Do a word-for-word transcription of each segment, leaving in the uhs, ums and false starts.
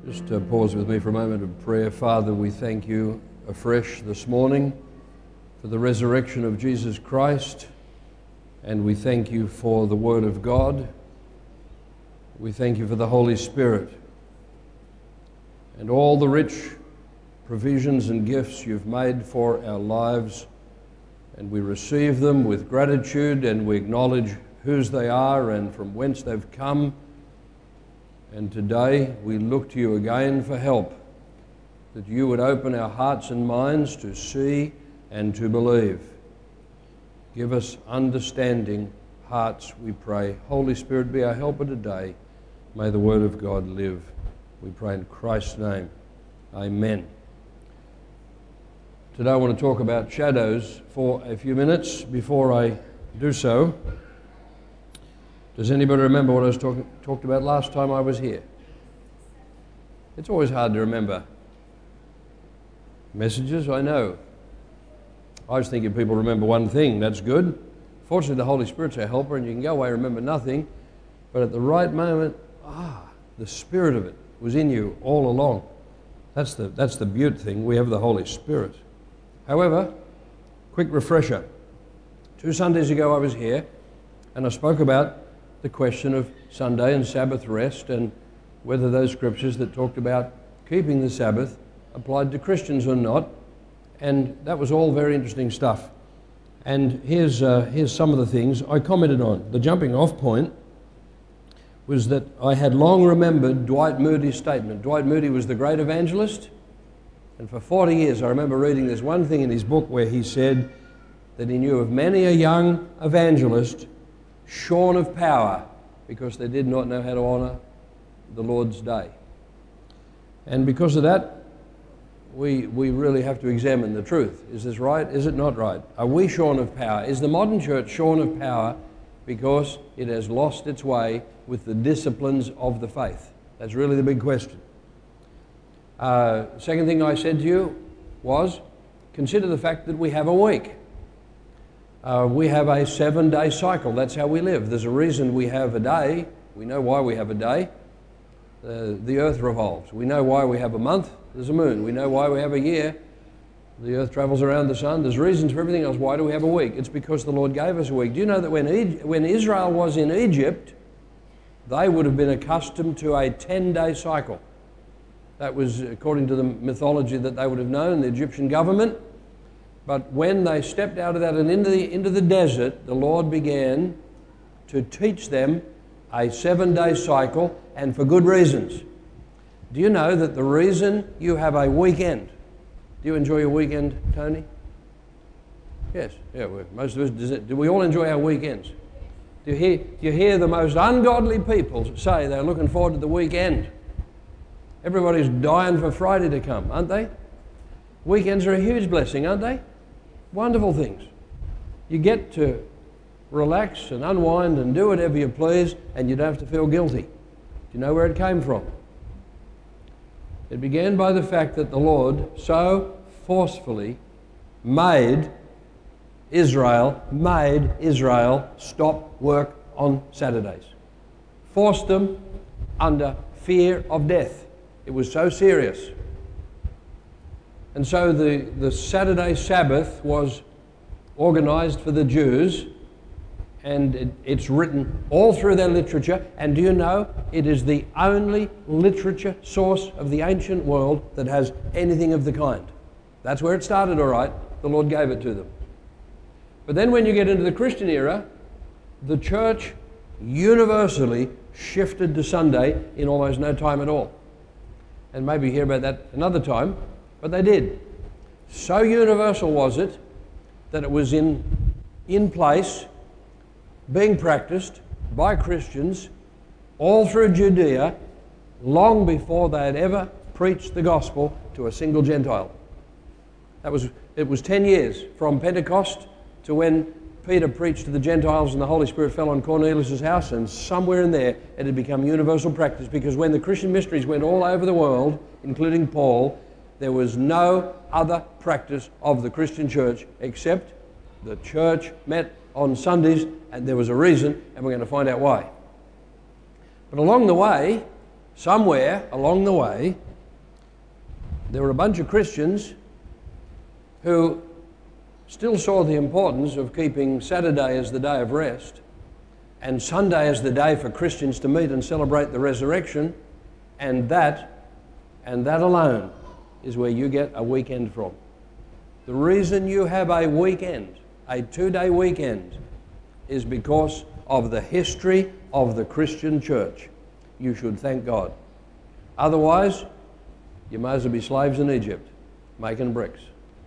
Just uh, pause with me for a moment of prayer. Father, we thank you afresh this morning for the resurrection of Jesus Christ, and we thank you for the Word of God. We thank you for the Holy Spirit and all the rich provisions and gifts you've made for our lives, and we receive them with gratitude, and we acknowledge whose they are and from whence they've come. And today we look to you again for help, that you would open our hearts and minds to see and to believe. Give us understanding hearts, we pray. Holy Spirit, be our helper today. May the Word of God live. We pray in Christ's name. Amen. Today I want to talk about shadows for a few minutes. Before I do so, does anybody remember what I was talking talked about last time I was here? It's always hard to remember messages, I know. I was thinking people remember one thing, that's good. Fortunately, the Holy Spirit's our helper, and you can go away and remember nothing, but at the right moment, ah, the Spirit of it was in you all along. That's the, that's the beaut thing, we have the Holy Spirit. However, quick refresher. Two Sundays ago I was here, and I spoke about the question of Sunday and Sabbath rest, and whether those scriptures that talked about keeping the Sabbath applied to Christians or not, and that was all very interesting stuff. And here's, uh, here's some of the things I commented on. The jumping off point was that I had long remembered Dwight Moody's statement. Dwight Moody was the great evangelist, and for forty years I remember reading this one thing in his book where he said that he knew of many a young evangelist shorn of power because they did not know how to honour the Lord's day. And because of that, we, we really have to examine the truth. Is this right? Is it not right? Are we shorn of power? Is the modern church shorn of power because it has lost its way with the disciplines of the faith? That's really the big question. Uh, second thing I said to you was, consider the fact that we have a week. Uh, we have a seven-day cycle. That's how we live. There's a reason we have a day. We know why we have a day. Uh, the earth revolves. We know why we have a month. There's a moon. We know why we have a year. The earth travels around the sun. There's reasons for everything else. Why do we have a week? It's because the Lord gave us a week. Do you know that when, e- when Israel was in Egypt, they would have been accustomed to a ten-day cycle? That was according to the mythology that they would have known, the Egyptian government. But when they stepped out of that and into the, into the desert, the Lord began to teach them a seven-day cycle, and for good reasons. Do you know that the reason you have a weekend, do you enjoy your weekend, Tony? Yes, yeah, well, most of us, does it, do we all enjoy our weekends? Do you, hear, do you hear the most ungodly people say they're looking forward to the weekend? Everybody's dying for Friday to come, aren't they? Weekends are a huge blessing, aren't they? Wonderful things. You get to relax and unwind and do whatever you please, and you don't have to feel guilty. Do you know where it came from? It began by the fact that the Lord so forcefully made Israel, made Israel stop work on Saturdays. Forced them under fear of death. It was so serious. And so the, the Saturday Sabbath was organised for the Jews, and it, it's written all through their literature. And do you know, it is the only literature source of the ancient world that has anything of the kind. That's where it started, all right. The Lord gave it to them. But then when you get into the Christian era, the church universally shifted to Sunday in almost no time at all. And maybe hear about that another time. But they did. So universal was it that it was in, in place, being practiced by Christians all through Judea long before they had ever preached the gospel to a single Gentile. That was, it was ten years from Pentecost to when Peter preached to the Gentiles and the Holy Spirit fell on Cornelius' house, and somewhere in there it had become universal practice, because when the Christian mysteries went all over the world, including Paul, there was no other practice of the Christian church except the church met on Sundays, and there was a reason, and we're going to find out why. But along the way, somewhere along the way, there were a bunch of Christians who still saw the importance of keeping Saturday as the day of rest and Sunday as the day for Christians to meet and celebrate the resurrection, and that, and that alone is where you get a weekend from. The reason you have a weekend, a two-day weekend, is because of the history of the Christian church. You should thank God. Otherwise, you may as well be slaves in Egypt, making bricks.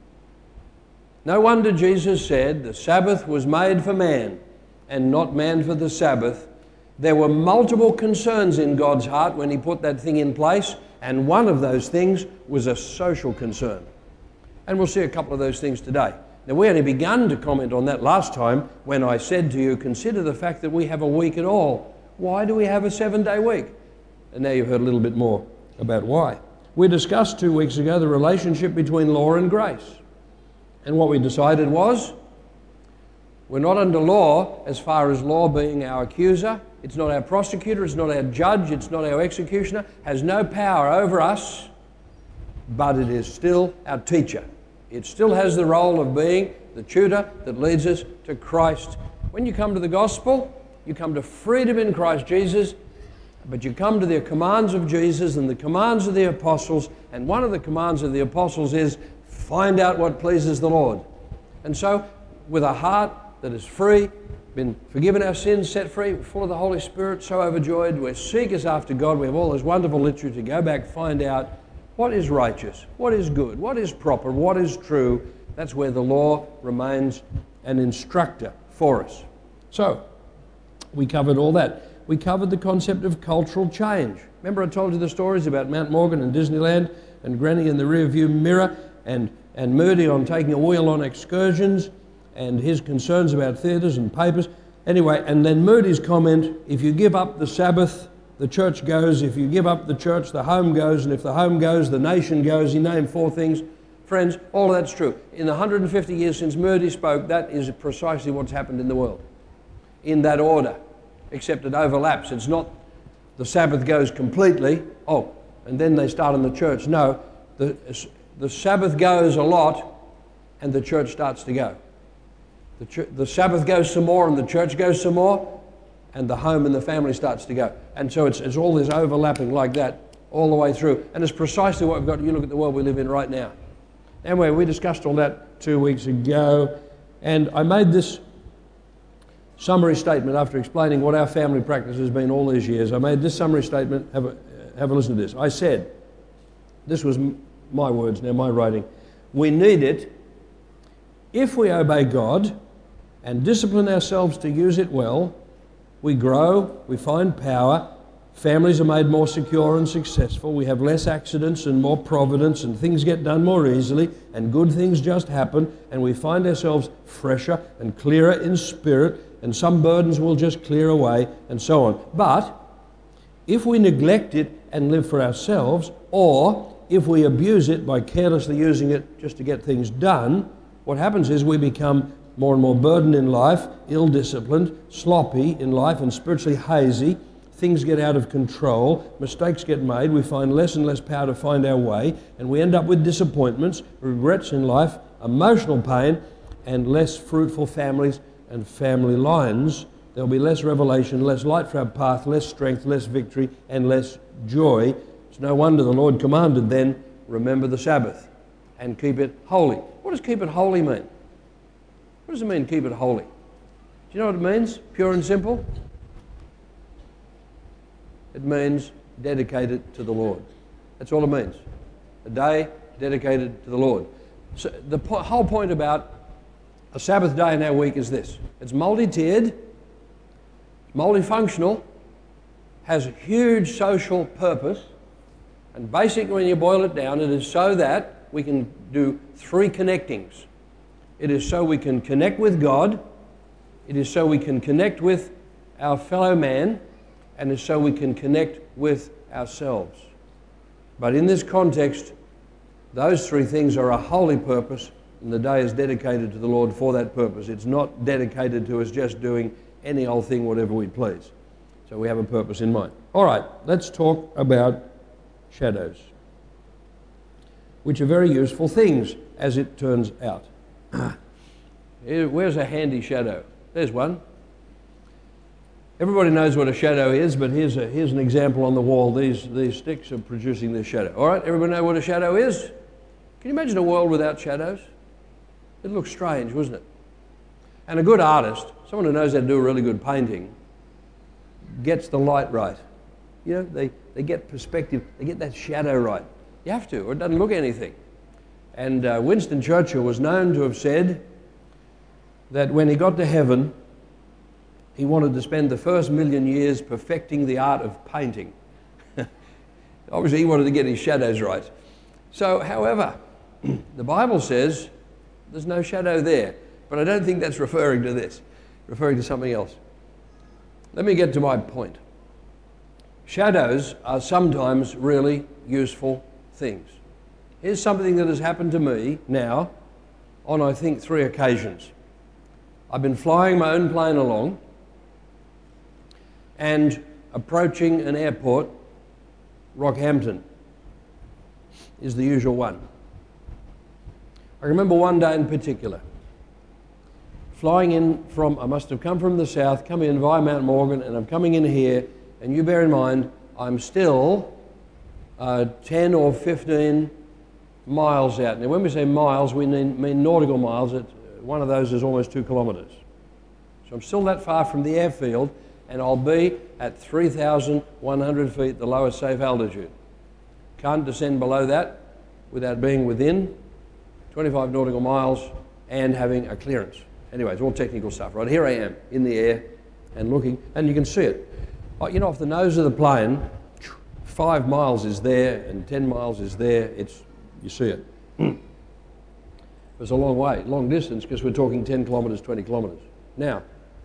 No wonder Jesus said the Sabbath was made for man and not man for the Sabbath. There were multiple concerns in God's heart when he put that thing in place, and one of those things was a social concern. And we'll see a couple of those things today. Now, we only began to comment on that last time when I said to you, consider the fact that we have a week at all. Why do we have a seven-day week? And now you've heard a little bit more about why. We discussed two weeks ago the relationship between law and grace. And what we decided was, we're not under law as far as law being our accuser. It's not our prosecutor, it's not our judge, it's not our executioner, has no power over us, but it is still our teacher. It still has the role of being the tutor that leads us to Christ. When you come to the gospel, you come to freedom in Christ Jesus, but you come to the commands of Jesus and the commands of the apostles, and one of the commands of the apostles is, find out what pleases the Lord. And so, with a heart that is free, been forgiven our sins, set free, full of the Holy Spirit, so overjoyed, we're seekers after God, we have all this wonderful literature to go back, find out what is righteous, what is good, what is proper, what is true. That's where the law remains an instructor for us. So, we covered all that. We covered the concept of cultural change. Remember I told you the stories about Mount Morgan and Disneyland and Granny in the rearview mirror and, and Moody on taking a wheel on excursions and his concerns about theatres and papers. Anyway, and then Moody's comment, if you give up the Sabbath, the church goes. If you give up the church, the home goes. And if the home goes, the nation goes. He named four things. Friends, all of that's true. In the one hundred fifty years since Moody spoke, that is precisely what's happened in the world. In that order, except it overlaps. It's not the Sabbath goes completely, oh, and then they start in the church. No, the, the Sabbath goes a lot, and the church starts to go. The, ch- the Sabbath goes some more, and the church goes some more, and the home and the family starts to go. And so it's, it's all this overlapping like that all the way through. And it's precisely what we've got. You look at the world we live in right now. Anyway, we discussed all that two weeks ago, and I made this summary statement after explaining what our family practice has been all these years. I made this summary statement. Have a, have a listen to this. I said, this was my words now, my writing. We need it if we obey God and discipline ourselves to use it well. We grow, we find power, families are made more secure and successful, we have less accidents and more providence, and things get done more easily, and good things just happen, and we find ourselves fresher and clearer in spirit, and some burdens will just clear away, and so on. But if we neglect it and live for ourselves, or if we abuse it by carelessly using it just to get things done, what happens is we become more and more burdened in life, ill-disciplined, sloppy in life, and spiritually hazy. Things get out of control, mistakes get made, we find less and less power to find our way, and we end up with disappointments, regrets in life, emotional pain, and less fruitful families and family lines. There'll be less revelation, less light for our path, less strength, less victory, and less joy. It's no wonder the Lord commanded then, remember the Sabbath and keep it holy. What does keep it holy mean? What does it mean, keep it holy? Do you know what it means? Pure and simple? It means dedicated to the Lord. That's all it means. A day dedicated to the Lord. So the po- whole point about a Sabbath day in our week is this. It's multi-tiered, multifunctional, has a huge social purpose, and basically when you boil it down, it is so that we can do three connectings. It is so we can connect with God, it is so we can connect with our fellow man, and it's so we can connect with ourselves. But in this context, those three things are a holy purpose, and the day is dedicated to the Lord for that purpose. It's not dedicated to us just doing any old thing, whatever we please. So we have a purpose in mind. All right, let's talk about shadows, which are very useful things, as it turns out. Here, where's a handy shadow? There's one. Everybody knows what a shadow is, but here's, a, here's an example on the wall. These, these sticks are producing this shadow. All right, everybody know what a shadow is? Can you imagine a world without shadows? It looks strange, wasn't it? And a good artist, someone who knows how to do a really good painting, gets the light right. You know, they, they get perspective, they get that shadow right. You have to, or it doesn't look anything. And uh, Winston Churchill was known to have said that when he got to heaven, he wanted to spend the first million years perfecting the art of painting. Obviously, he wanted to get his shadows right. So, however, the Bible says there's no shadow there, but I don't think that's referring to this, referring to something else. Let me get to my point. Shadows are sometimes really useful things. Here's something that has happened to me now on, I think, three occasions. I've been flying my own plane along and approaching an airport. Rockhampton is the usual one. I remember one day in particular, flying in from, I must have come from the south, come in via Mount Morgan, and I'm coming in here, and you bear in mind, I'm still uh, ten or fifteen miles out. Now when we say miles, we mean, mean nautical miles. It, one of those is almost two kilometres. So I'm still that far from the airfield, and I'll be at three thousand one hundred feet, the lowest safe altitude. Can't descend below that without being within twenty-five nautical miles and having a clearance. Anyway, it's all technical stuff, right? Here I am in the air and looking, and you can see it. You know, off the nose of the plane, five miles is there and ten miles is there. It's, you see it. It's a long way, long distance, because we're talking ten kilometres, twenty kilometres. Now,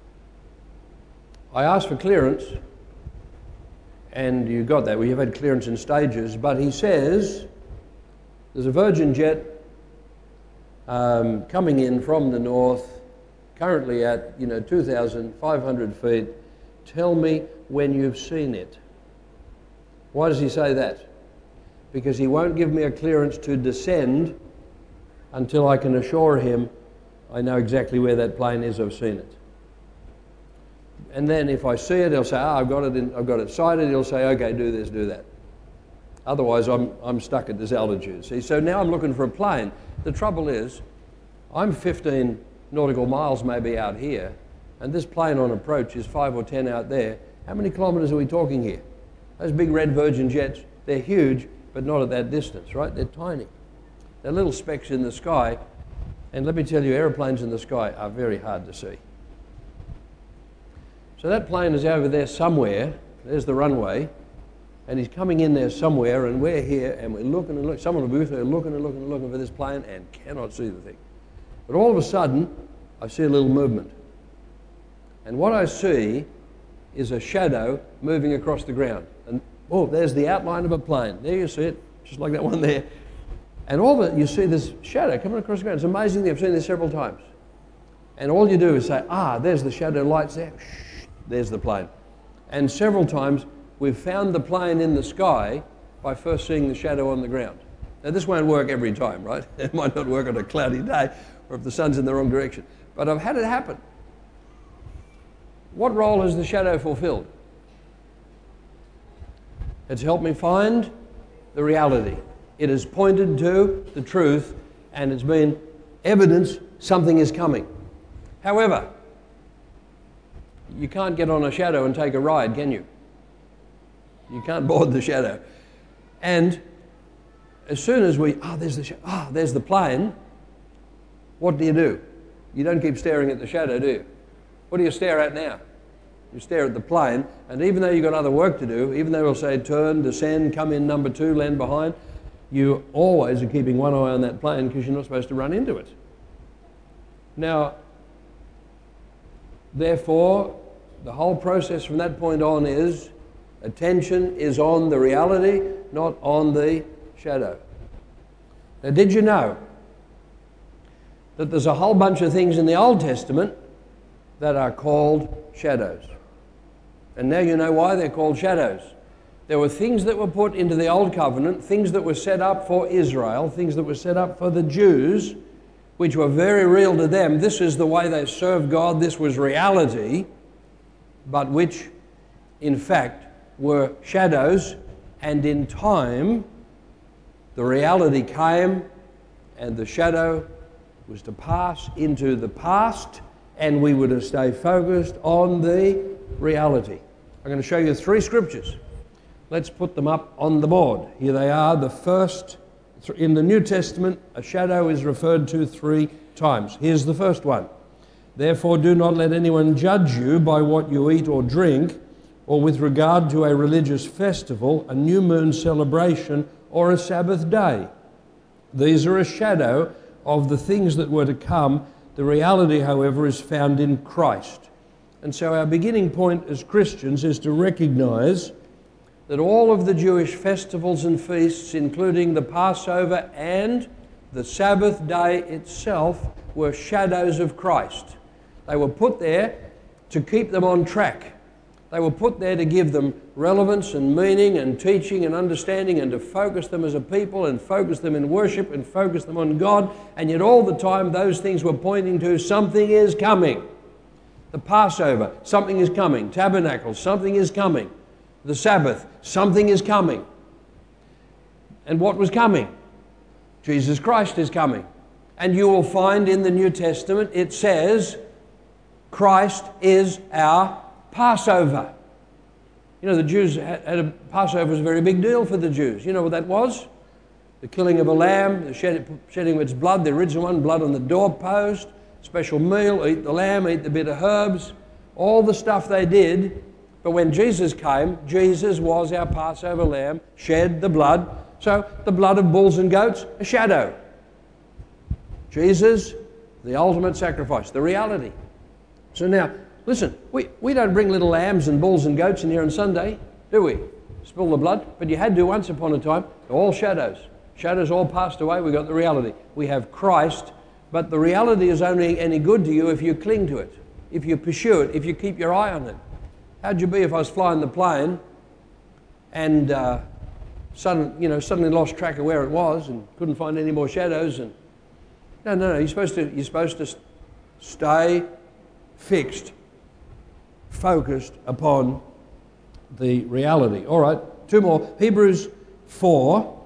I asked for clearance, and you got that. Well, you've had clearance in stages, but he says there's a Virgin jet um, coming in from the north, currently at, you know, two thousand five hundred feet. Tell me when you've seen it. Why does he say that? Because he won't give me a clearance to descend until I can assure him I know exactly where that plane is, I've seen it. And then if I see it, he'll say, ah, I've got it in, I've got it sighted. He'll say, okay, do this, do that. Otherwise, I'm, I'm stuck at this altitude. See, so now I'm looking for a plane. The trouble is, I'm fifteen nautical miles maybe out here, and this plane on approach is five or ten out there. How many kilometres are we talking here? Those big red Virgin jets, they're huge, but not at that distance, right? They're tiny. They're little specks in the sky, and let me tell you, aeroplanes in the sky are very hard to see. So that plane is over there somewhere. There's the runway, and he's coming in there somewhere, and we're here, and we're looking and looking. Someone will be there looking and looking and looking for this plane and cannot see the thing. But all of a sudden, I see a little movement. And what I see is a shadow moving across the ground. And oh, there's the outline of a plane. There you see it, just like that one there. And all of it, you see this shadow coming across the ground. It's amazing. I've seen this several times. And all you do is say, ah, there's the shadow lights there. Shh, there's the plane. And several times, we've found the plane in the sky by first seeing the shadow on the ground. Now, this won't work every time, right? It might not work on a cloudy day or if the sun's in the wrong direction. But I've had it happen. What role has the shadow fulfilled? It's helped me find the reality. It has pointed to the truth, and it's been evidence something is coming. However, you can't get on a shadow and take a ride, can you? You can't board the shadow. And as soon as we, ah, oh, there's the sh- ah, oh, there's the plane, what do you do? You don't keep staring at the shadow, do you? What do you stare at now? You stare at the plane, and even though you've got other work to do, even though we'll say turn, descend, come in number two, land behind, you always are keeping one eye on that plane because you're not supposed to run into it. Now, therefore, the whole process from that point on is attention is on the reality, not on the shadow. Now, did you know that there's a whole bunch of things in the Old Testament that are called shadows? And now you know why they're called shadows. There were things that were put into the Old Covenant, things that were set up for Israel, things that were set up for the Jews, which were very real to them. This is the way they served God. This was reality, but which, in fact, were shadows. And in time, the reality came, and the shadow was to pass into the past, and we were to stay focused on the reality. I'm going to show you three scriptures. Let's put them up on the board. Here they are. The first, in the New Testament, a shadow is referred to three times. Here's the first one. Therefore, do not let anyone judge you by what you eat or drink, or with regard to a religious festival, a new moon celebration, or a Sabbath day. These are a shadow of the things that were to come. The reality, however, is found in Christ. And so our beginning point as Christians is to recognize that all of the Jewish festivals and feasts, including the Passover and the Sabbath day itself, were shadows of Christ. They were put there to keep them on track. They were put there to give them relevance and meaning and teaching and understanding, and to focus them as a people and focus them in worship and focus them on God. And yet all the time those things were pointing to something is coming. The Passover, something is coming. Tabernacles, something is coming. The Sabbath, something is coming. And what was coming? Jesus Christ is coming. And you will find in the New Testament it says, Christ is our Passover. You know, the Jews had, had a Passover was a very big deal for the Jews. You know what that was? The killing of a lamb, the shed, shedding of its blood, the original one, blood on the doorpost, special meal, eat the lamb, eat the bitter herbs, all the stuff they did. But when Jesus came, Jesus was our Passover lamb, shed the blood. So the blood of bulls and goats, a shadow. Jesus, the ultimate sacrifice, the reality. So now, listen, we, we don't bring little lambs and bulls and goats in here on Sunday, do we? Spill the blood. But you had to once upon a time. They're all shadows. Shadows all passed away. We got the reality. We have Christ, but the reality is only any good to you if you cling to it, if you pursue it, if you keep your eye on it. How'd you be if I was flying the plane and uh, sudden, you know, suddenly lost track of where it was and couldn't find any more shadows? And no, no, no. You're supposed to. You're supposed to stay fixed, focused upon the reality. All right, two more. Hebrews four.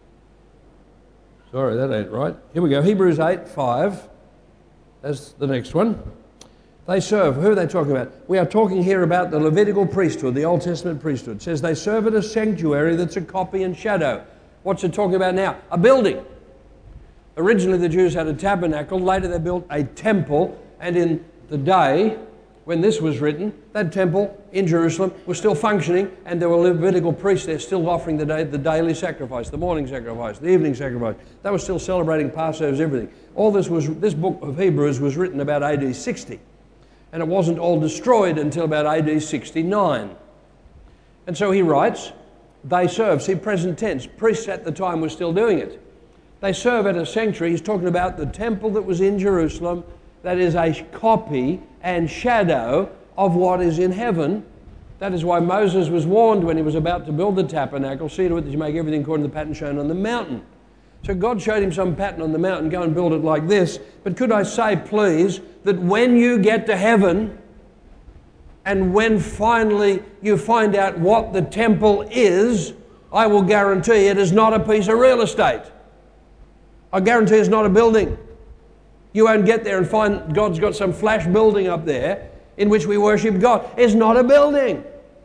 Sorry, that ain't right. Here we go. Hebrews eight five. That's the next one. They serve. Who are they talking about? We are talking here about the Levitical priesthood, the Old Testament priesthood. It says they serve at a sanctuary that's a copy and shadow. What's it talking about now? A building. Originally the Jews had a tabernacle. Later they built a temple. And in the day when this was written, that temple in Jerusalem was still functioning, and there were Levitical priests there still offering the, day, the daily sacrifice, the morning sacrifice, the evening sacrifice. They were still celebrating Passovers, everything. All this was, this book of Hebrews was written about A D sixty. And it wasn't all destroyed until about A D sixty-nine. And so he writes, they serve. See, present tense. Priests at the time were still doing it. They serve at a sanctuary. He's talking about the temple that was in Jerusalem, that is a copy and shadow of what is in heaven. That is why Moses was warned when he was about to build the tabernacle, see to it that you make everything according to the pattern shown on the mountain. So God showed him some pattern on the mountain, go and build it like this. But could I say, please, that when you get to heaven, and when finally you find out what the temple is, I will guarantee it is not a piece of real estate. I guarantee it's not a building. You won't get there and find God's got some flash building up there in which we worship God. It's not a building.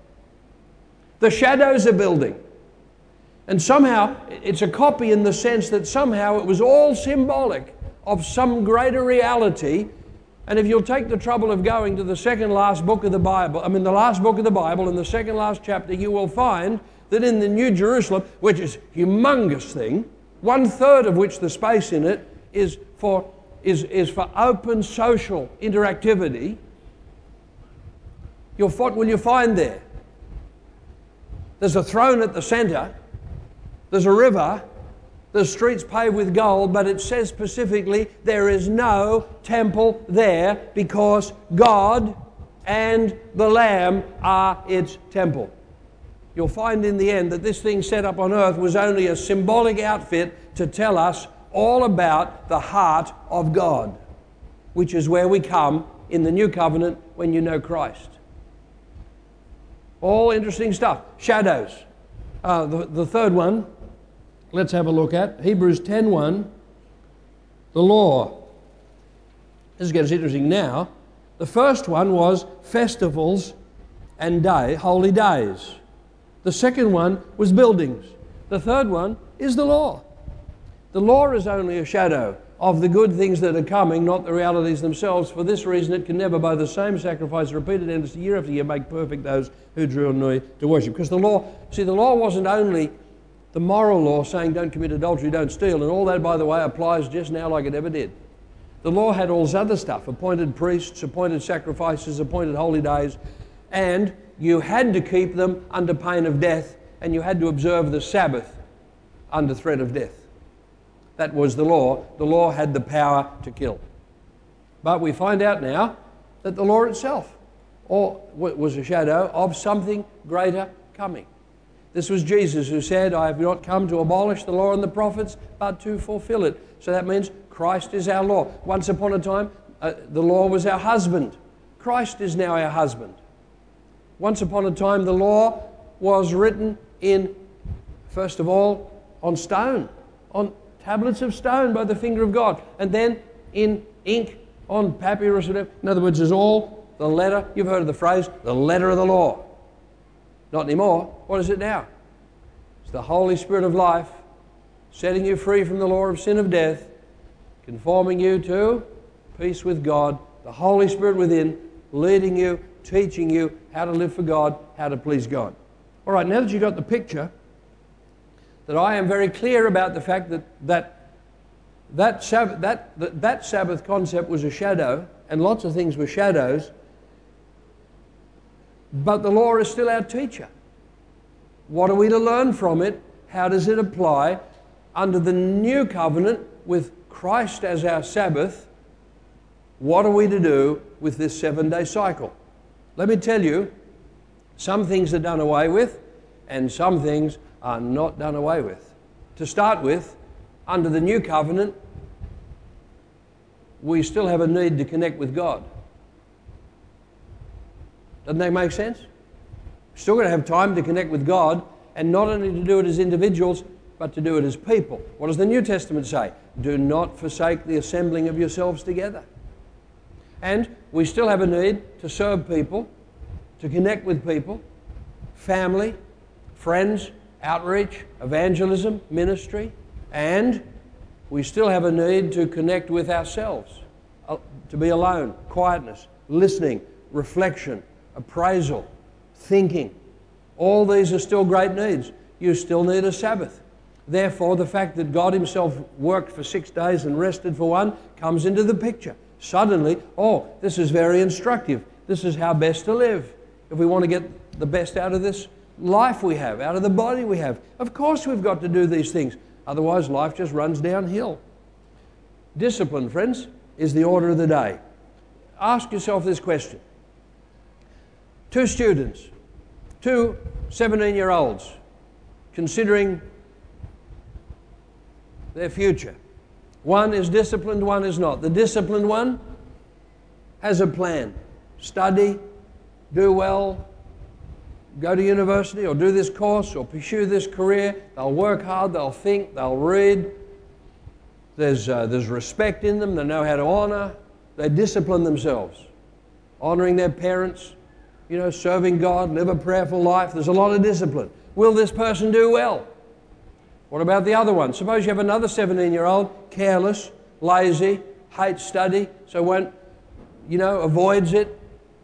The shadow's a building. And somehow, it's a copy in the sense that somehow it was all symbolic of some greater reality. And if you'll take the trouble of going to the second last book of the Bible, I mean the last book of the Bible, in the second last chapter, you will find that in the New Jerusalem, which is a humongous thing, one third of which the space in it is for, is, is for open social interactivity, you'll, what will you find there? There's a throne at the centre. There's a river, there's streets paved with gold, but it says specifically there is no temple there because God and the Lamb are its temple. You'll find in the end that this thing set up on earth was only a symbolic outfit to tell us all about the heart of God, which is where we come in the new covenant when you know Christ. All interesting stuff. Shadows. Uh, the, the third one, let's have a look at Hebrews ten one. The law. This gets interesting now. The first one was festivals and day, holy days. The second one was buildings. The third one is the law. The law is only a shadow of the good things that are coming, not the realities themselves. For this reason, it can never, by the same sacrifice repeated endlessly year after year, make perfect those who drew near to worship. Because the law, see, the law wasn't only the moral law saying don't commit adultery, don't steal, and all that, by the way, applies just now like it ever did. The law had all this other stuff, appointed priests, appointed sacrifices, appointed holy days, and you had to keep them under pain of death, and you had to observe the Sabbath under threat of death. That was the law. The law had the power to kill. But we find out now that the law itself was a shadow of something greater coming. This was Jesus who said, I have not come to abolish the law and the prophets, but to fulfill it. So that means Christ is our law. Once upon a time, uh, the law was our husband. Christ is now our husband. Once upon a time, the law was written in, first of all, on stone, on tablets of stone by the finger of God, and then in ink on papyrus, whatever. In other words, it's all the letter. You've heard of the phrase, the letter of the law. Not anymore. What is it now? It's the Holy Spirit of life, setting you free from the law of sin of death, conforming you to peace with God, the Holy Spirit within, leading you, teaching you how to live for God, how to please God. All right, now that you've got the picture, that I am very clear about the fact that that, that, Sabbath, that, that, that Sabbath concept was a shadow, and lots of things were shadows, but the law is still our teacher. What are we to learn from it? How does it apply under the new covenant with Christ as our Sabbath? What are we to do with this seven-day cycle? Let me tell you, some things are done away with and some things are not done away with. To start with, under the new covenant, we still have a need to connect with God. Doesn't that make sense? We're still going to have time to connect with God, and not only to do it as individuals, but to do it as people. What does the New Testament say? Do not forsake the assembling of yourselves together. And we still have a need to serve people, to connect with people, family, friends, outreach, evangelism, ministry, and we still have a need to connect with ourselves, to be alone, quietness, listening, reflection, appraisal, thinking. All these are still great needs. You still need a Sabbath. Therefore, the fact that God himself worked for six days and rested for one comes into the picture. Suddenly, oh, this is very instructive. This is how best to live. If we want to get the best out of this life we have, out of the body we have, of course we've got to do these things. Otherwise, life just runs downhill. Discipline, friends, is the order of the day. Ask yourself this question. Two students, two seventeen-year-olds, considering their future. One is disciplined, one is not. The disciplined one has a plan. Study, do well, go to university or do this course or pursue this career. They'll work hard, they'll think, they'll read. There's, uh, there's respect in them, they know how to honor. They discipline themselves, honoring their parents, you know, serving God, live a prayerful life. There's a lot of discipline. Will this person do well? What about the other one? Suppose you have another seventeen-year-old, careless, lazy, hates study, so won't, you know, avoids it,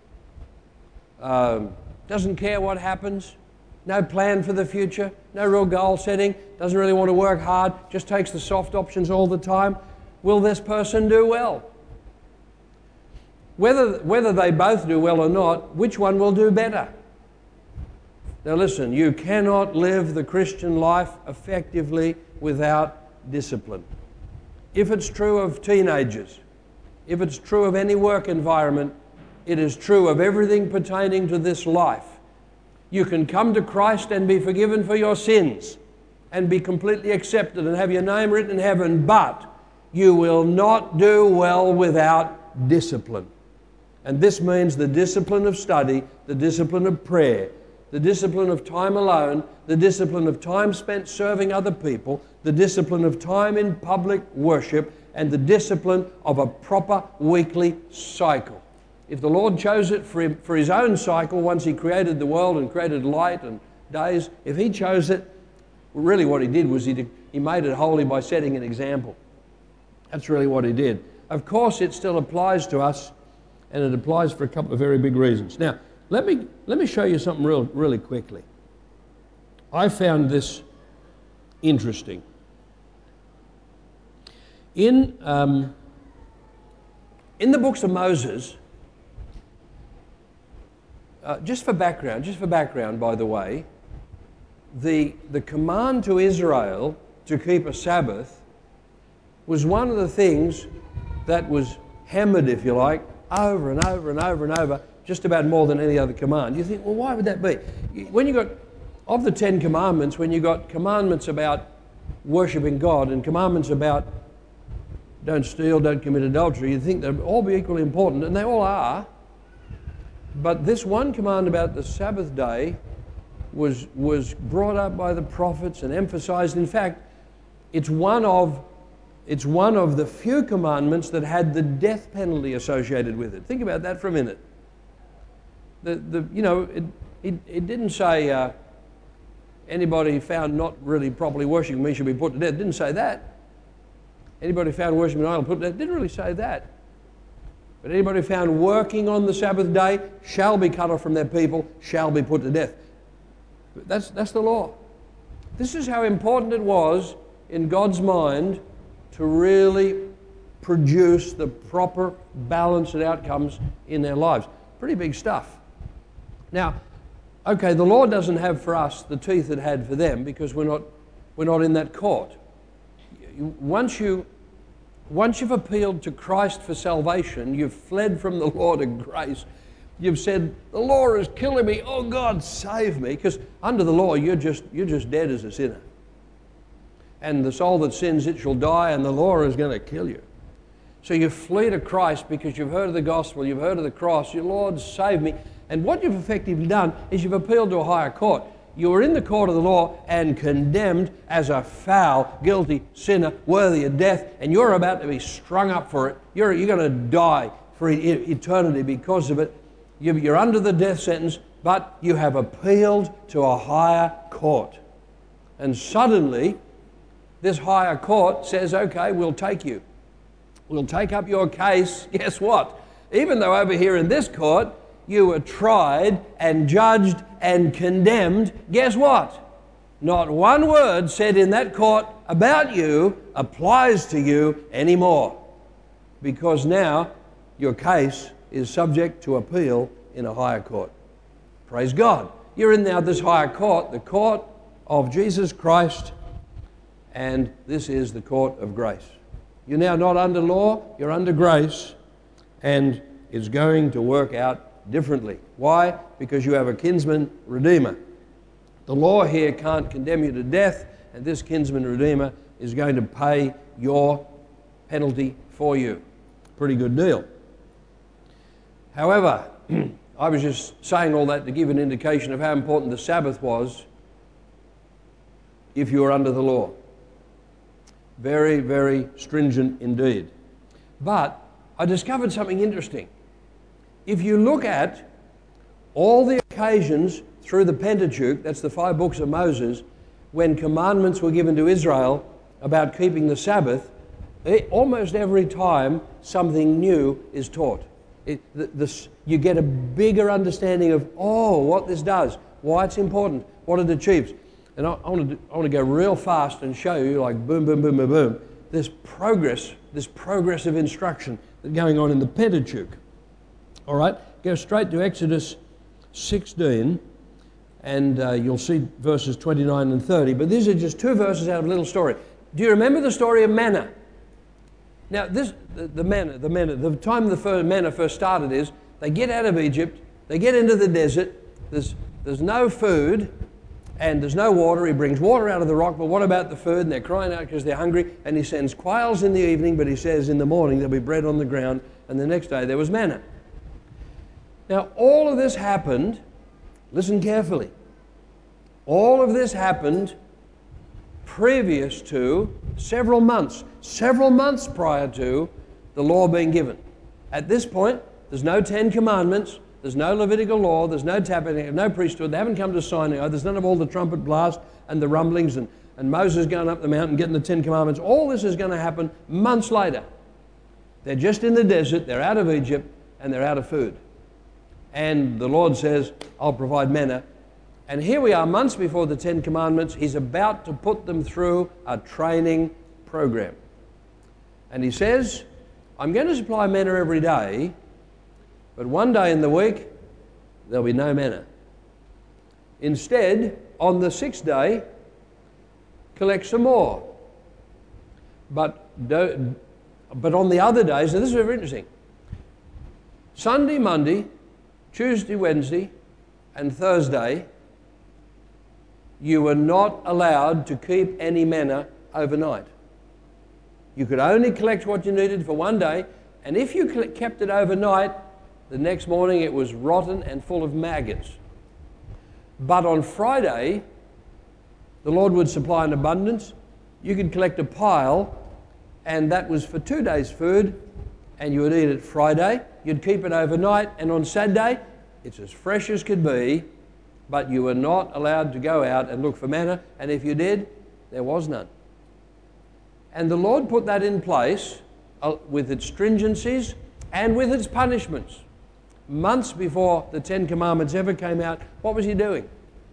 um, doesn't care what happens, no plan for the future, no real goal setting, doesn't really want to work hard, just takes the soft options all the time. Will this person do well? Whether, whether they both do well or not, which one will do better? Now listen, you cannot live the Christian life effectively without discipline. If it's true of teenagers, if it's true of any work environment, it is true of everything pertaining to this life. You can come to Christ and be forgiven for your sins and be completely accepted and have your name written in heaven, but you will not do well without discipline. And this means the discipline of study, the discipline of prayer, the discipline of time alone, the discipline of time spent serving other people, the discipline of time in public worship, and the discipline of a proper weekly cycle. If the Lord chose it for, him, for His own cycle, once He created the world and created light and days, if He chose it, really what He did was He, did, he made it holy by setting an example. That's really what He did. Of course, it still applies to us, and it applies for a couple of very big reasons. Now, let me, let me show you something real, really quickly. I found this interesting. In, um, in the books of Moses, uh, just for background, just for background, by the way, the, the command to Israel to keep a Sabbath was one of the things that was hammered, if you like, over and over and over and over, just about more than any other command. You think, well, why would that be? When you got, of the Ten Commandments, when you got commandments about worshipping God and commandments about don't steal, don't commit adultery, you think they'd all be equally important, and they all are. But this one command about the Sabbath day was, was brought up by the prophets and emphasized. In fact, it's one of It's one of the few commandments that had the death penalty associated with it. Think about that for a minute. The, the, you know, it, it, it didn't say uh, anybody found not really properly worshiping me should be put to death. It didn't say that. Anybody found worshiping an idol put to death. It didn't really say that. But anybody found working on the Sabbath day shall be cut off from their people, shall be put to death. That's, that's the law. This is how important it was in God's mind to really produce the proper balance and outcomes in their lives. Pretty big stuff. Now, okay, the law doesn't have for us the teeth it had for them because we're not, we're not in that court. Once, you, once you've appealed to Christ for salvation, you've fled from the law to grace. You've said, the law is killing me, oh God, save me. Because under the law, you're just, you're just dead as a sinner. And the soul that sins, it shall die, and the law is going to kill you. So you flee to Christ because you've heard of the gospel, you've heard of the cross, your Lord, save me. And what you've effectively done is you've appealed to a higher court. You were in the court of the law and condemned as a foul, guilty sinner, worthy of death, and you're about to be strung up for it. You're, you're going to die for eternity because of it. You're under the death sentence, but you have appealed to a higher court. And suddenly, this higher court says, okay, we'll take you. We'll take up your case. Guess what? Even though over here in this court, you were tried and judged and condemned, guess what? Not one word said in that court about you applies to you anymore, because now your case is subject to appeal in a higher court. Praise God. You're in now this higher court, the court of Jesus Christ, and this is the court of grace. You're now not under law, you're under grace, and it's going to work out differently. Why? Because you have a kinsman redeemer. The law here can't condemn you to death, and this kinsman redeemer is going to pay your penalty for you. Pretty good deal. However, I was just saying all that to give an indication of how important the Sabbath was if you were under the law. Very, very stringent indeed. But I discovered something interesting. If you look at all the occasions through the Pentateuch, that's the five books of Moses, when commandments were given to Israel about keeping the Sabbath, it, almost every time something new is taught. It, the, this, you get a bigger understanding of, oh, what this does, why it's important, what it achieves. And I, I, want to, I want to go real fast and show you, like boom, boom, boom, boom, boom, this progress, this progressive instruction that's going on in the Pentateuch. All right, go straight to Exodus sixteen, and uh, you'll see verses twenty-nine and thirty. But these are just two verses out of a little story. Do you remember the story of manna? Now, this the, the manna, the manna, the time the first manna first started is They get out of Egypt, they get into the desert, there's, there's no food, and there's no water. He brings water out of the rock, but what about the food? And they're crying out because they're hungry, and he sends quails in the evening, but he says in the morning there'll be bread on the ground, and the next day there was manna. Now, all of this happened, listen carefully, all of this happened previous to several months, several months prior to the law being given. At this point, there's no Ten Commandments, there's no Levitical law, there's no tabernacle, no priesthood, they haven't come to Sinai, there's none of all the trumpet blast and the rumblings and, and Moses going up the mountain getting the Ten Commandments. All this is going to happen months later. They're just in the desert, they're out of Egypt, and they're out of food. And the Lord says, I'll provide manna. And here we are months before the Ten Commandments. He's about to put them through a training program. And he says, I'm going to supply manna every day, but one day in the week, there'll be no manna. Instead, on the sixth day, collect some more. But, do, but on the other days, and this is very interesting, Sunday, Monday, Tuesday, Wednesday, and Thursday, you were not allowed to keep any manna overnight. You could only collect what you needed for one day, and if you kept it overnight, the next morning it was rotten and full of maggots. But on Friday, the Lord would supply in abundance. You could collect a pile, and that was for two days' food, and you would eat it Friday. You'd keep it overnight, and on Saturday, it's as fresh as could be, but you were not allowed to go out and look for manna, and if you did, there was none. And the Lord put that in place uh, with its stringencies and with its punishments. Months before the Ten Commandments ever came out, what was he doing?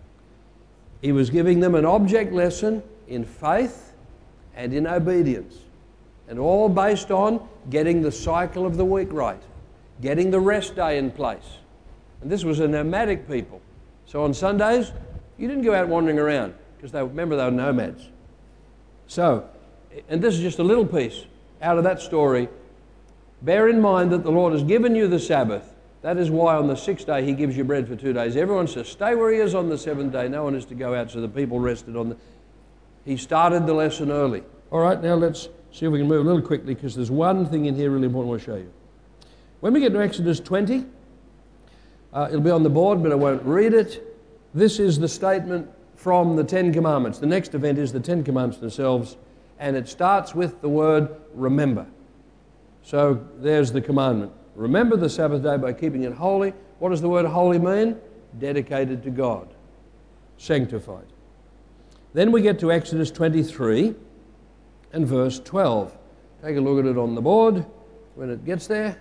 He was giving them an object lesson in faith and in obedience, and all based on getting the cycle of the week right, getting the rest day in place. And this was a nomadic people. So on Sundays, you didn't go out wandering around because they remember they were nomads. So, and this is just a little piece out of that story. Bear in mind that the Lord has given you the Sabbath. That is why on the sixth day he gives you bread for two days. Everyone says, stay where he is on the seventh day. No one is to go out, so the people rested on the... He started the lesson early. All right, now let's see if we can move a little quickly because there's one thing in here really important I want to show you. When we get to Exodus twenty, Uh, it'll be on the board, but I won't read it. This is the statement from the Ten Commandments. The next event is the Ten Commandments themselves, and it starts with the word remember. So there's the commandment. Remember the Sabbath day by keeping it holy. What does the word holy mean? Dedicated to God. Sanctified. Then we get to Exodus twenty-three and verse twelve. Take a look at it on the board when it gets there.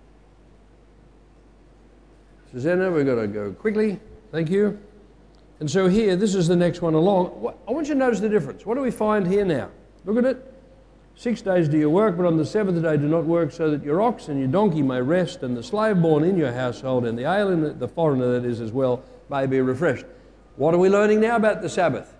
Susanna, we've got to go quickly. Thank you. And so here, this is the next one along. I want you to notice the difference. What do we find here now? Look at it. Six days do you work, but on the seventh day do not work, so that your ox and your donkey may rest, and the slave born in your household, and the alien, the foreigner that is as well, may be refreshed. What are we learning now about the Sabbath?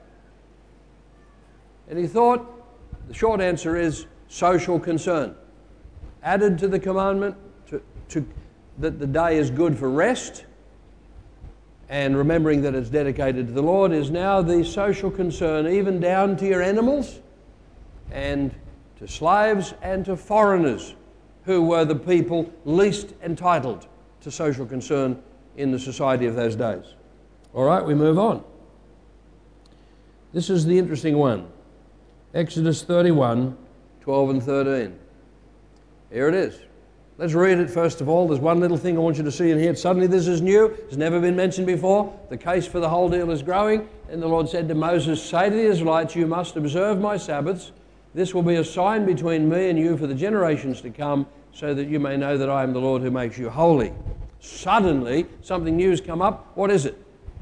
Any thought? The short answer is social concern. Added to the commandment to, to that the day is good for rest, and remembering that it's dedicated to the Lord is now the social concern, even down to your animals and to slaves and to foreigners, who were the people least entitled to social concern in the society of those days. All right, we move on. This is the interesting one. Exodus thirty-one, twelve and thirteen. Here it is. Let's read it first of all. There's one little thing I want you to see in here. Suddenly this is new. It's never been mentioned before. The case for the whole deal is growing. And the Lord said to Moses, say to the Israelites, you must observe my Sabbaths. This will be a sign between me and you for the generations to come, so that you may know that I am the Lord who makes you holy. Suddenly, something new has come up. What is it?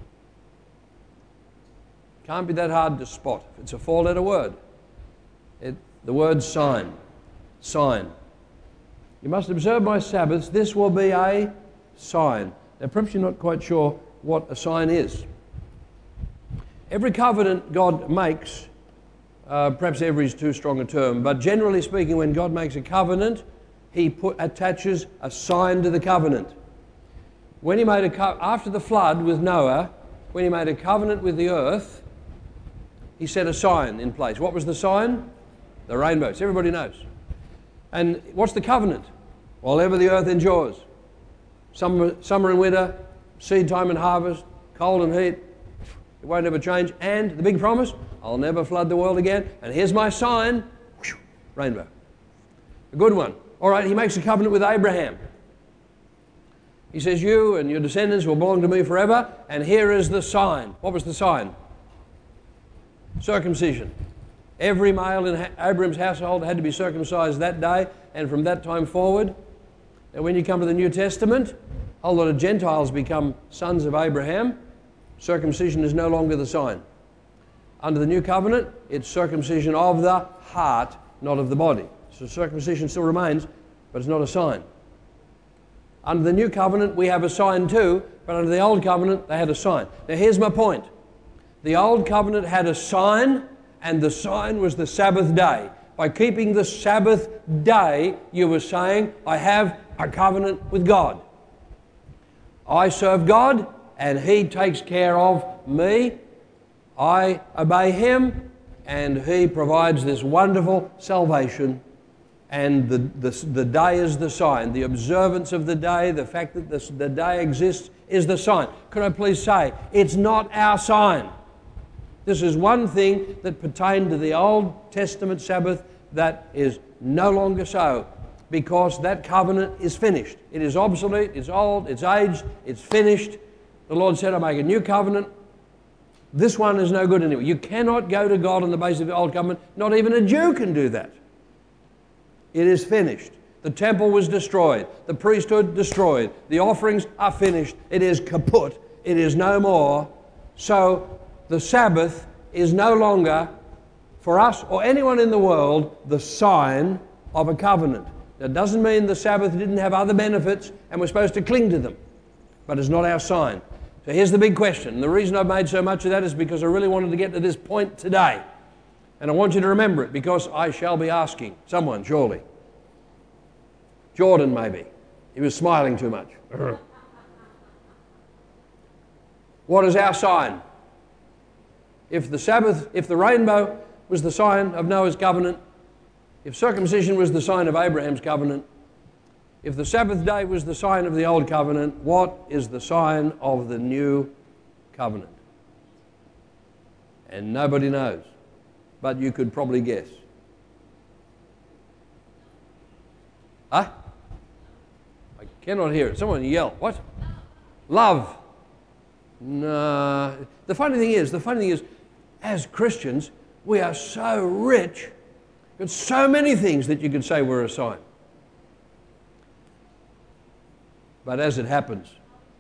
Can't be that hard to spot. It's a four-letter word. It, the word sign. Sign. You must observe my Sabbaths. This will be a sign. Now, perhaps you're not quite sure what a sign is. Every covenant God makes, uh, perhaps every is too strong a term, but generally speaking, when God makes a covenant, he put, attaches a sign to the covenant. when he made a co- after the flood with Noah, when he made a covenant with the earth, he set a sign in place. What was the sign? The rainbows. Everybody knows. And what's the covenant? While ever the earth endures. Summer, summer and winter, seed time and harvest, cold and heat, it won't ever change. And the big promise, I'll never flood the world again. And here's my sign, whoosh, rainbow. A good one. All right, he makes a covenant with Abraham. He says, you and your descendants will belong to me forever, and here is the sign. What was the sign? Circumcision. Every male in Abraham's household had to be circumcised that day, and from that time forward. And when you come to the New Testament, a whole lot of Gentiles become sons of Abraham. Circumcision is no longer the sign. Under the New Covenant, it's circumcision of the heart, not of the body. So circumcision still remains, but it's not a sign. Under the New Covenant, we have a sign too, but under the Old Covenant, they had a sign. Now here's my point. The Old Covenant had a sign, and the sign was the Sabbath day. By keeping the Sabbath day, you were saying, I have a covenant with God. I serve God, and He takes care of me. I obey Him, and He provides this wonderful salvation. And the, the, the day is the sign. The observance of the day, the fact that this, the day exists, is the sign. Could I please say, it's not our sign. This is one thing that pertained to the Old Testament Sabbath that is no longer so, because that covenant is finished. It is obsolete, it's old, it's aged, it's finished. The Lord said, I make a new covenant. This one is no good anymore. You cannot go to God on the basis of the Old Covenant. Not even a Jew can do that. It is finished. The temple was destroyed. The priesthood destroyed. The offerings are finished. It is kaput. It is no more. So the Sabbath is no longer, for us or anyone in the world, the sign of a covenant. That doesn't mean the Sabbath didn't have other benefits and we're supposed to cling to them. But it's not our sign. So here's the big question. And the reason I've made so much of that is because I really wanted to get to this point today. And I want you to remember it, because I shall be asking someone, surely. Jordan, maybe. He was smiling too much. What is our sign? If the Sabbath, if the rainbow was the sign of Noah's covenant, if circumcision was the sign of Abraham's covenant, if the Sabbath day was the sign of the Old Covenant, what is the sign of the New Covenant? And nobody knows. But you could probably guess. Huh? I cannot hear it. Someone yell. What? Love. No. The funny thing is, the funny thing is, as Christians, we are so rich. There's so many things that you could say were a sign. But as it happens,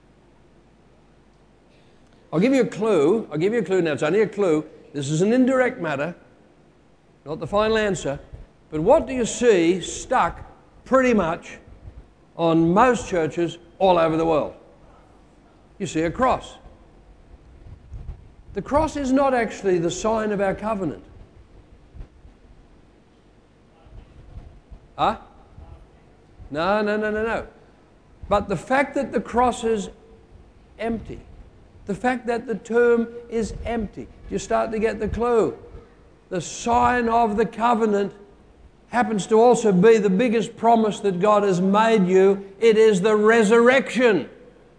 I'll give you a clue. I'll give you a clue now. It's only a clue. This is an indirect matter. Not the final answer, but what do you see stuck pretty much on most churches all over the world? You see a cross. The cross is not actually the sign of our covenant. Huh? No, no, no, no, no. But the fact that the cross is empty, the fact that the tomb is empty, you start to get the clue. The sign of the covenant happens to also be the biggest promise that God has made you. It is the resurrection.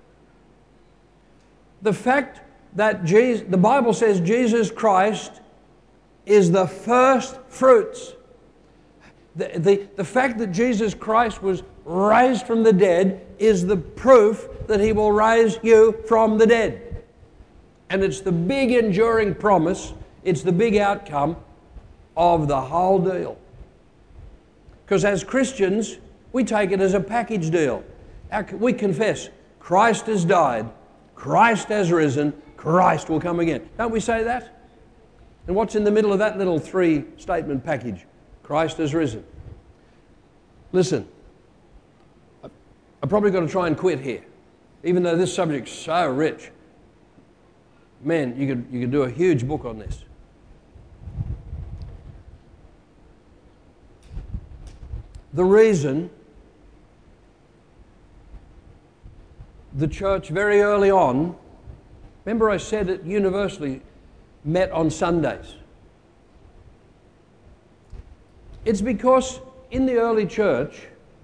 The fact that Jesus, the Bible says Jesus Christ is the first fruits. The, the, the fact that Jesus Christ was raised from the dead is the proof that He will raise you from the dead. And it's the big enduring promise. It's the big outcome of the whole deal. Because as Christians, we take it as a package deal. We confess, Christ has died, Christ has risen, Christ will come again. Don't we say that? And what's in the middle of that little three-statement package? Christ has risen. Listen, I've probably got to try and quit here, even though this subject's so rich. Man, you could, you could do a huge book on this. The reason the church very early on, remember I said it universally met on Sundays. It's because in the early church,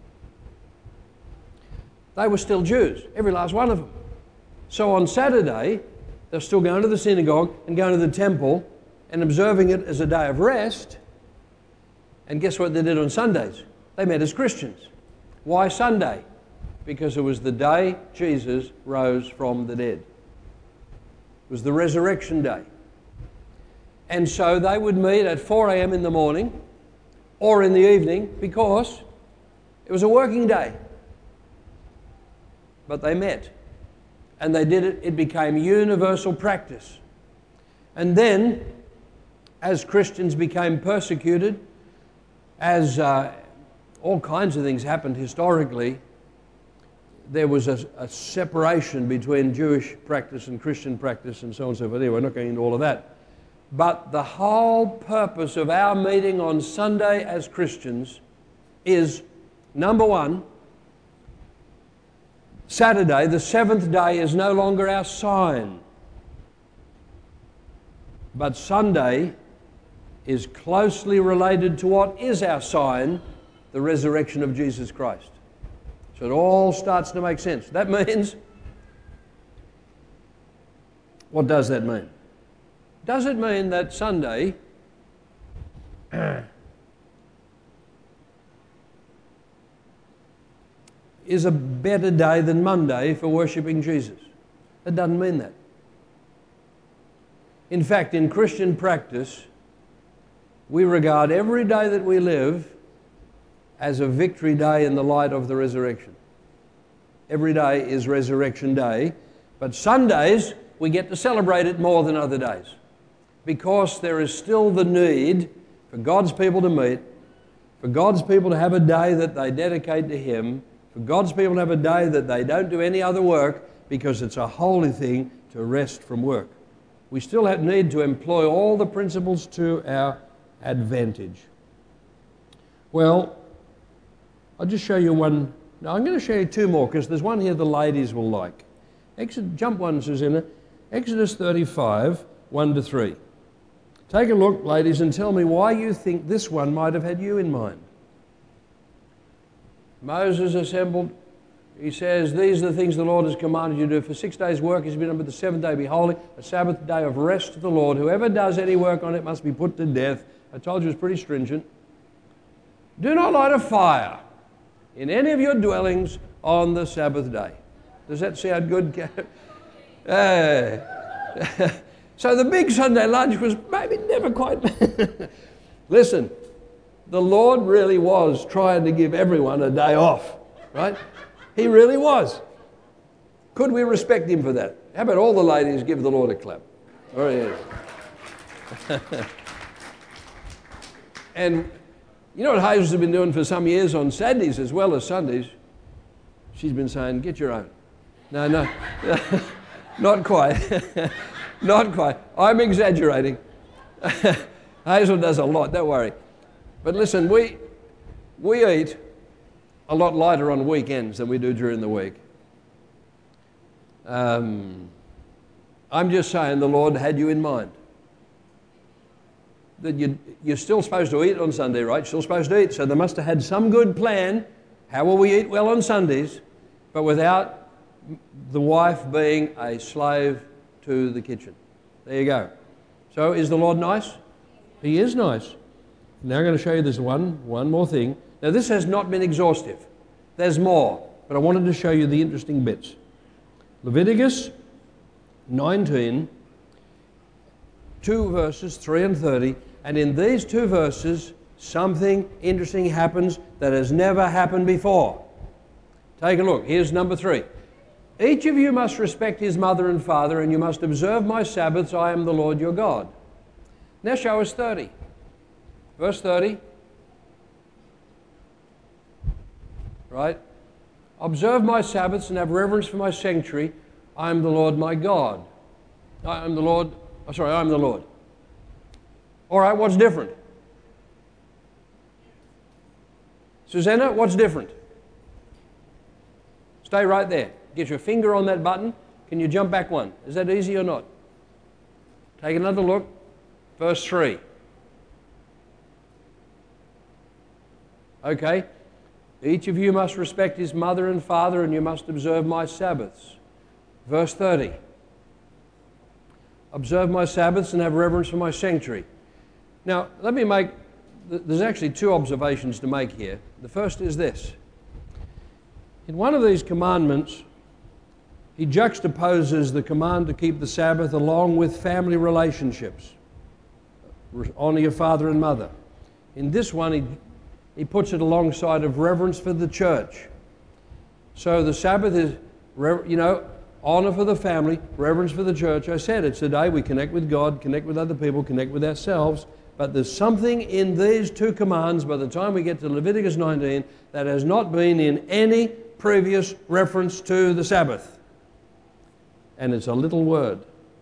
they were still Jews, every last one of them. So on Saturday, they're still going to the synagogue and going to the temple and observing it as a day of rest. And guess what they did on Sundays? They met as Christians. Why Sunday? Because it was the day Jesus rose from the dead. It was the resurrection day. And so they would meet at four a.m. in the morning or in the evening because it was a working day. But they met. And they did it. It became universal practice. And then, as Christians became persecuted, as uh, all kinds of things happened historically, there was a, a separation between Jewish practice and Christian practice and so on and so forth. Anyway, we're not going into all of that. But the whole purpose of our meeting on Sunday as Christians is, number one, Saturday, the seventh day, is no longer our sign. But Sunday is closely related to what is our sign, the resurrection of Jesus Christ. So it all starts to make sense. That means, what does that mean? Does it mean that Sunday is a better day than Monday for worshipping Jesus? It doesn't mean that. In fact, in Christian practice, we regard every day that we live as a victory day in the light of the resurrection. Every day is Resurrection Day, but Sundays we get to celebrate it more than other days because there is still the need for God's people to meet, for God's people to have a day that they dedicate to Him, for God's people to have a day that they don't do any other work because it's a holy thing to rest from work. We still have need to employ all the principles to our advantage. Well, I'll just show you one. Now I'm going to show you two more because there's one here the ladies will like. Exodus, jump one, Susanna. Exodus thirty-five, one to three. Take a look, ladies, and tell me why you think this one might have had you in mind. Moses assembled. He says, these are the things the Lord has commanded you to do. For six days' work is been done, but the seventh day be holy, a Sabbath day of rest to the Lord. Whoever does any work on it must be put to death. I told you it's pretty stringent. Do not light a fire in any of your dwellings on the Sabbath day. Does that sound good? Hey. So the big Sunday lunch was maybe never quite... Listen, the Lord really was trying to give everyone a day off, right? He really was. Could we respect Him for that? How about all the ladies give the Lord a clap? Oh, yes. And you know what Hazel's been doing for some years on Saturdays as well as Sundays? She's been saying, get your own. No, no, not quite. Not quite. I'm exaggerating. Hazel does a lot, don't worry. But listen, we, we eat a lot lighter on weekends than we do during the week. Um, I'm just saying the Lord had you in mind. That you, you're still supposed to eat on Sunday, right? You're still supposed to eat. So they must have had some good plan. How will we eat well on Sundays, but without the wife being a slave to the kitchen? There you go. So is the Lord nice? He is nice. Now I'm going to show you this one, one more thing. Now this has not been exhaustive. There's more, but I wanted to show you the interesting bits. Leviticus nineteen, two verses, three and thirty, and in these two verses, something interesting happens that has never happened before. Take a look. Here's number three. Each of you must respect his mother and father, and you must observe my Sabbaths. I am the Lord your God. Now show us thirty. Verse thirty. Right? Observe my Sabbaths and have reverence for my sanctuary. I am the Lord my God. I am the Lord, oh, sorry, I am the Lord. All right, what's different? Susanna, what's different? Stay right there. Get your finger on that button. Can you jump back one? Is that easy or not? Take another look. Verse three. Okay. Each of you must respect his mother and father, and you must observe my Sabbaths. Verse thirty. Observe my Sabbaths and have reverence for my sanctuary. Now, let me make, there's actually two observations to make here. The first is this. In one of these commandments, he juxtaposes the command to keep the Sabbath along with family relationships. Honor your father and mother. In this one, he, he puts it alongside of reverence for the church. So the Sabbath is, you know, honor for the family, reverence for the church. I said it's a day we connect with God, connect with other people, connect with ourselves. But there's something in these two commands by the time we get to Leviticus nineteen that has not been in any previous reference to the Sabbath. And it's a little word.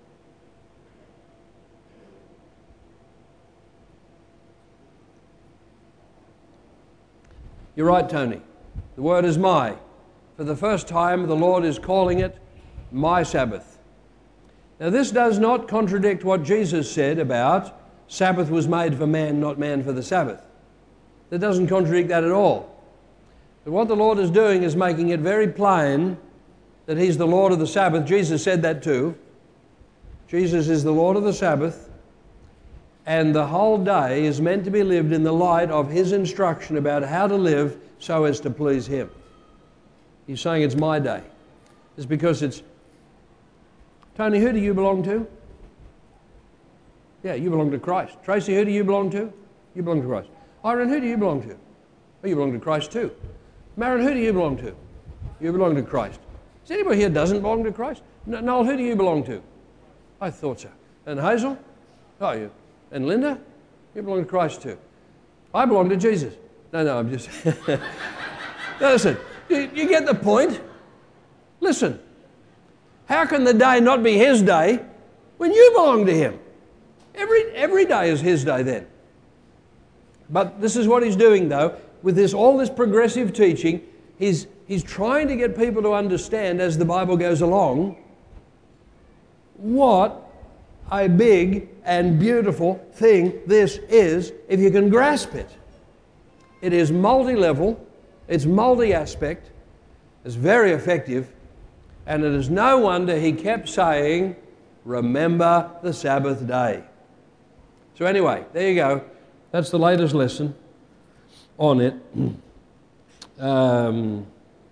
You're right, Tony. The word is my. For the first time, the Lord is calling it my Sabbath. Now, this does not contradict what Jesus said about Sabbath was made for man, not man for the Sabbath. That doesn't contradict that at all. But what the Lord is doing is making it very plain that He's the Lord of the Sabbath. Jesus said that too. Jesus is the Lord of the Sabbath, and the whole day is meant to be lived in the light of His instruction about how to live so as to please Him. He's saying it's my day. It's because it's... Tony, who do you belong to? Yeah, you belong to Christ. Tracy, who do you belong to? You belong to Christ. Irene, who do you belong to? Oh, you belong to Christ too. Marin, who do you belong to? You belong to Christ. Is anybody here doesn't belong to Christ? No, Noel, who do you belong to? I thought so. And Hazel? Oh, you. And Linda? You belong to Christ too. I belong to Jesus. No, no, I'm just... Now listen, you, you get the point? Listen, how can the day not be His day when you belong to Him? Every, every day is His day then. But this is what He's doing though. With this, all this progressive teaching, he's, he's trying to get people to understand as the Bible goes along what a big and beautiful thing this is if you can grasp it. It is multi-level, it's multi-aspect, it's very effective, and it is no wonder he kept saying, remember the Sabbath day. So anyway, there you go. That's the latest lesson on it. Um,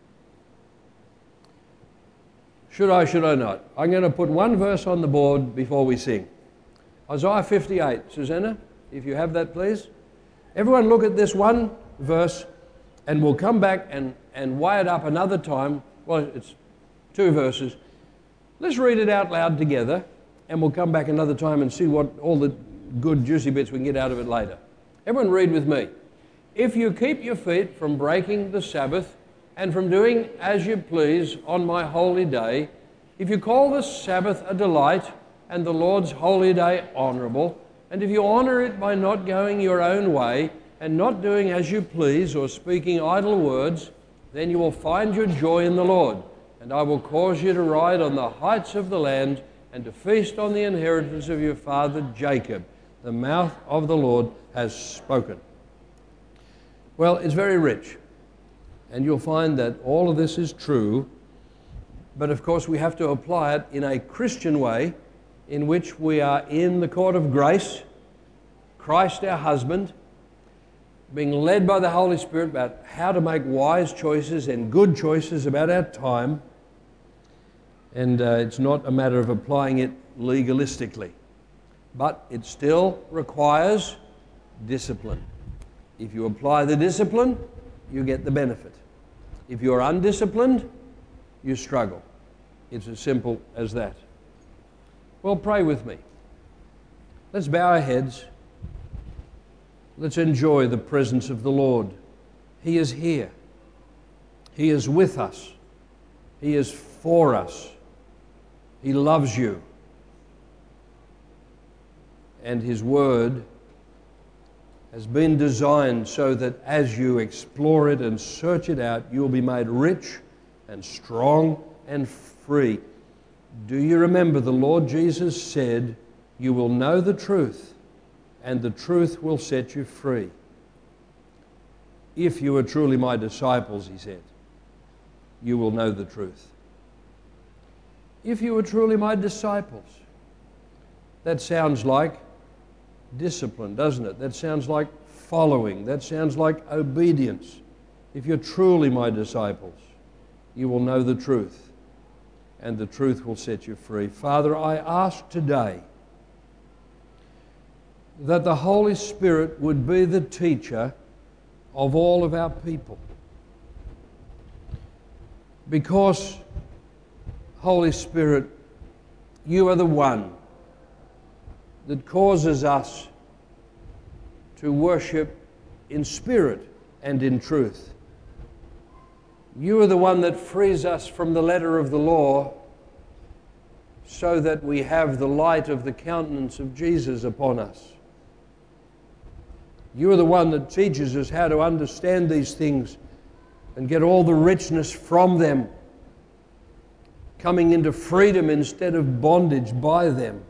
should I, should I not? I'm going to put one verse on the board before we sing. Isaiah fifty-eight. Susanna, if you have that, please. Everyone look at this one verse, and we'll come back and, and weigh it up another time. Well, it's two verses. Let's read it out loud together, and we'll come back another time and see what all the good, juicy bits we can get out of it later. Everyone read with me. If you keep your feet from breaking the Sabbath and from doing as you please on my holy day, if you call the Sabbath a delight and the Lord's holy day honourable, and if you honour it by not going your own way and not doing as you please or speaking idle words, then you will find your joy in the Lord, and I will cause you to ride on the heights of the land and to feast on the inheritance of your father Jacob. The mouth of the Lord has spoken. Well, it's very rich, and you'll find that all of this is true, but of course we have to apply it in a Christian way in which we are in the court of grace, Christ our husband, being led by the Holy Spirit about how to make wise choices and good choices about our time, and uh, it's not a matter of applying it legalistically, but it still requires discipline. If you apply the discipline, you get the benefit. If you're undisciplined, you struggle. It's as simple as that. Well, pray with me. Let's bow our heads. Let's enjoy the presence of the Lord. He is here. He is with us. He is for us. He loves you. And His Word has been designed so that as you explore it and search it out, you will be made rich and strong and free. Do you remember the Lord Jesus said, you will know the truth, and the truth will set you free. If you are truly my disciples, he said, you will know the truth. If you are truly my disciples. That sounds like discipline, doesn't it? That sounds like following. That sounds like obedience. If you're truly my disciples, you will know the truth, and the truth will set you free. Father, I ask today that the Holy Spirit would be the teacher of all of our people. Because, Holy Spirit, you are the one that causes us to worship in spirit and in truth. You are the one that frees us from the letter of the law so that we have the light of the countenance of Jesus upon us. You are the one that teaches us how to understand these things and get all the richness from them, coming into freedom instead of bondage by them.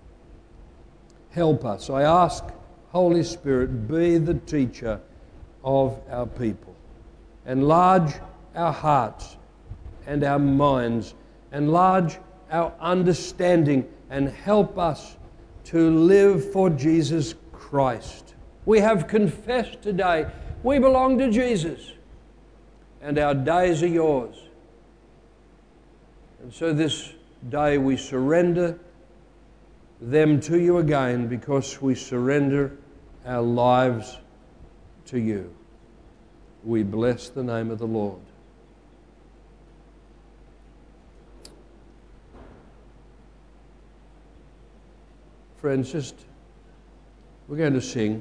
Help us. I ask, Holy Spirit, be the teacher of our people. Enlarge our hearts and our minds. Enlarge our understanding and help us to live for Jesus Christ. We have confessed today we belong to Jesus and our days are yours. And so this day we surrender them to you again because we surrender our lives to you. We bless the name of the Lord. Friends, just, we're going to sing,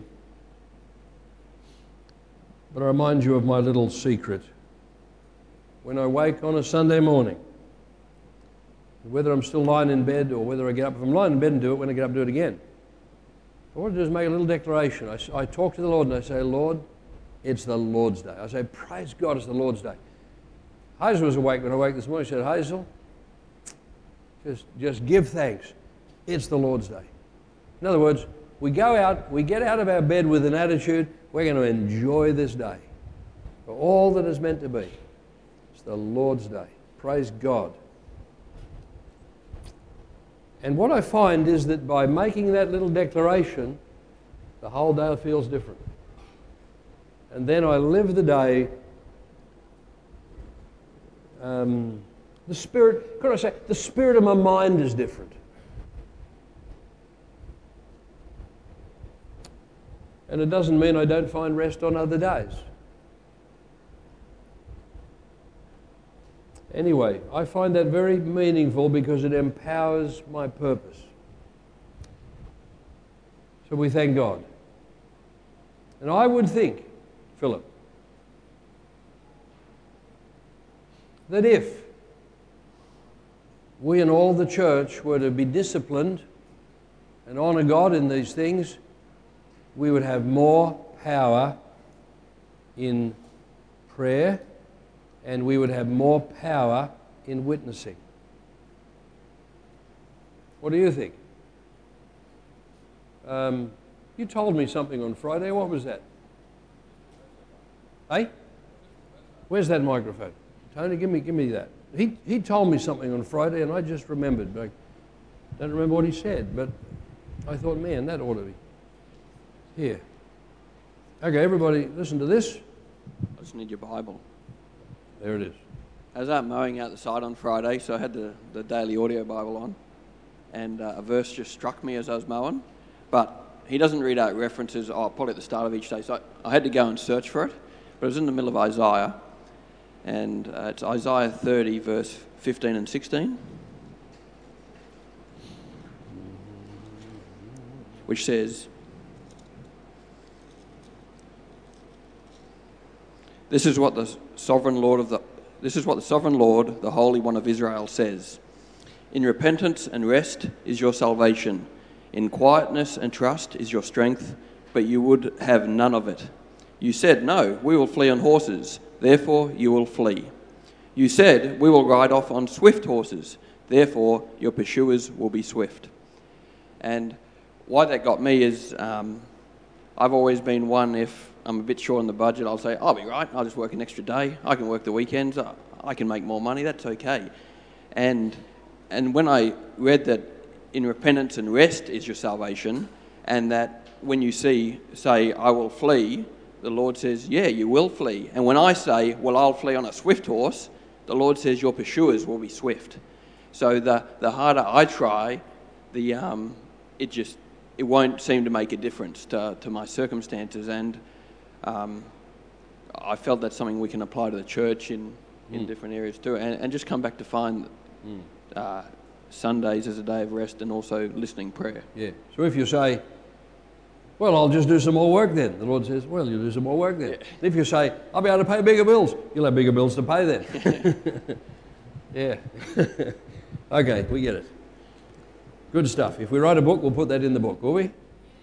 but I remind you of my little secret. When I wake on a Sunday morning, whether I'm still lying in bed or whether I get up, if I'm lying in bed and do it, when I get up, do it again. What I want to do is make a little declaration. I, I talk to the Lord and I say, Lord, it's the Lord's day. I say, praise God, it's the Lord's day. Hazel was awake when I woke this morning. She said, Hazel, just, just give thanks. It's the Lord's day. In other words, we go out, we get out of our bed with an attitude, we're going to enjoy this day for all that it's meant to be. It's the Lord's day. Praise God. And what I find is that by making that little declaration, the whole day feels different. And then I live the day, um, the spirit, could I say, the spirit of my mind is different. And it doesn't mean I don't find rest on other days. Anyway, I find that very meaningful because it empowers my purpose. So we thank God. And I would think, Philip, that if we and all the church were to be disciplined and honor God in these things, we would have more power in prayer and we would have more power in witnessing. What do you think? Um, you told me something on Friday. What was that? Hey? Where's that microphone? Tony, give me, give me that. He, he told me something on Friday and I just remembered. I don't remember what he said, but I thought, man, that ought to be here. Okay, everybody listen to this. I just need your Bible. There it is. I was out mowing out the side on Friday, so I had the, the daily audio Bible on, and uh, a verse just struck me as I was mowing, but he doesn't read out references, oh, probably at the start of each day, so I, I had to go and search for it, but it was in the middle of Isaiah, and uh, it's Isaiah thirty, verse fifteen and sixteen, which says, This is what the sovereign Lord of the this is what the sovereign Lord, the Holy One of Israel, says. In repentance and rest is your salvation. In quietness and trust is your strength, but you would have none of it. You said, no, we will flee on horses, therefore you will flee. You said, we will ride off on swift horses. Therefore, your pursuers will be swift. And why that got me is um, I've always been one, if I'm a bit short on the budget, I'll say, I'll be right, I'll just work an extra day. I can work the weekends. I, I can make more money. That's okay. And and when I read that in repentance and rest is your salvation, and that when you see, say, I will flee, the Lord says, yeah, you will flee. And when I say, well, I'll flee on a swift horse, the Lord says your pursuers will be swift. So the, the harder I try, the um, it just it won't seem to make a difference to, to my circumstances. And um, I felt that's something we can apply to the church in, in mm. different areas too. And, and just come back to find mm. uh, Sundays as a day of rest and also listening prayer. Yeah. So if you say, well, I'll just do some more work then, the Lord says, well, you'll do some more work then. Yeah. If you say, I'll be able to pay bigger bills, you'll have bigger bills to pay then. Yeah. Okay, we get it. Good stuff. If we write a book, we'll put that in the book, will we?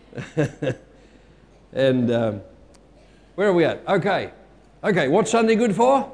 And um, where are we at? Okay. Okay, what's Sunday good for?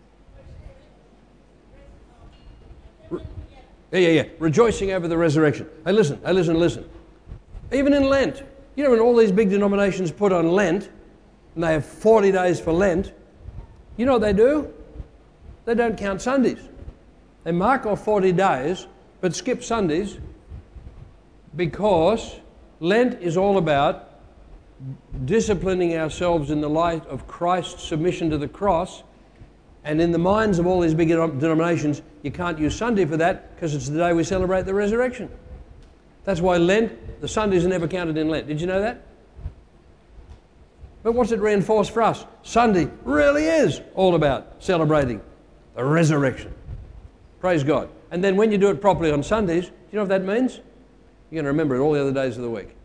Re- yeah, yeah, yeah. Rejoicing over the resurrection. Hey, listen, hey, listen, listen. Even in Lent, you know, when all these big denominations put on Lent, and they have forty days for Lent, you know what they do? They don't count Sundays. They mark off forty days, but skip Sundays, because Lent is all about disciplining ourselves in the light of Christ's submission to the cross. And in the minds of all these big denominations, you can't use Sunday for that because it's the day we celebrate the resurrection. That's why Lent, the Sundays are never counted in Lent. Did you know that? But what's it reinforce for us? Sunday really is all about celebrating the resurrection. Praise God. And then when you do it properly on Sundays, do you know what that means? You're going to remember it all the other days of the week.